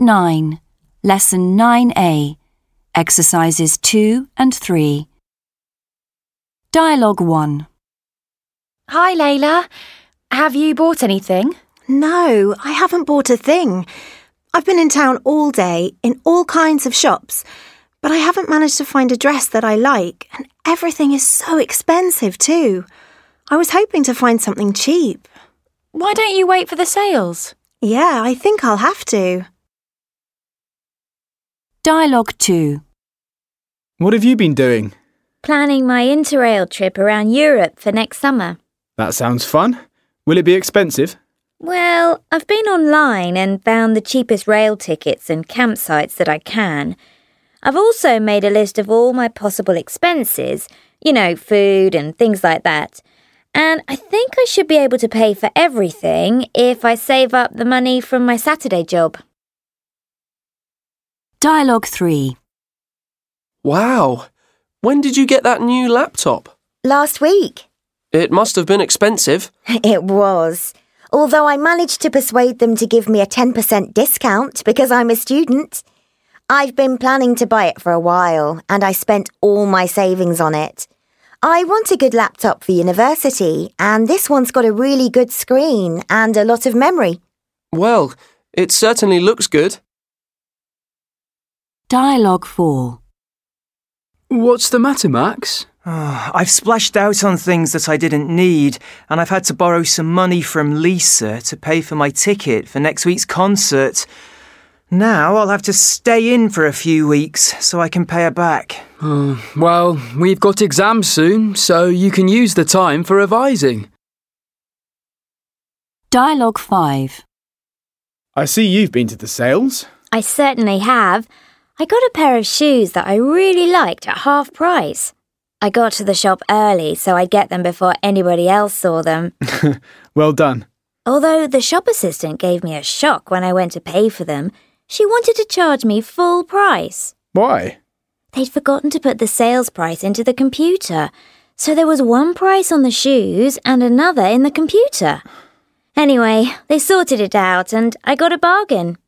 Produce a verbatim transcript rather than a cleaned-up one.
nine, Lesson nine A, Exercises two and three. Dialogue one. Hi, Layla. Have you bought anything? No, I haven't bought a thing. I've been in town all day, in all kinds of shops, but I haven't managed to find a dress that I like, and everything is so expensive too. I was hoping to find something cheap. Why don't you wait for the sales? Yeah, I think I'll have to. Dialogue two. What have you been doing? Planning my Interrail trip around Europe for next summer. That sounds fun. Will it be expensive? Well, I've been online and found the cheapest rail tickets and campsites that I can. I've also made a list of all my possible expenses, you know, food and things like that. And I think I should be able to pay for everything if I save up the money from my Saturday job. Dialogue three. Wow! When did you get that new laptop? Last week. It must have been expensive. It was. Although I managed to persuade them to give me a ten percent discount because I'm a student. I've been planning to buy it for a while, and I spent all my savings on it. I want a good laptop for university, and this one's got a really good screen and a lot of memory. Well, it certainly looks good. Dialogue four. What's the matter, Max? Oh, I've splashed out on things that I didn't need, and I've had to borrow some money from Lisa to pay for my ticket for next week's concert. Now I'll have to stay in for a few weeks so I can pay her back. Oh, well, we've got exams soon, so you can use the time for revising. Dialogue five. I see you've been to the sales. I certainly have. I got a pair of shoes that I really liked at half price. I got to the shop early so I'd get them before anybody else saw them. Well done. Although the shop assistant gave me a shock when I went to pay for them, she wanted to charge me full price. Why? They'd forgotten to put the sales price into the computer, so there was one price on the shoes and another in the computer. Anyway, they sorted it out and I got a bargain.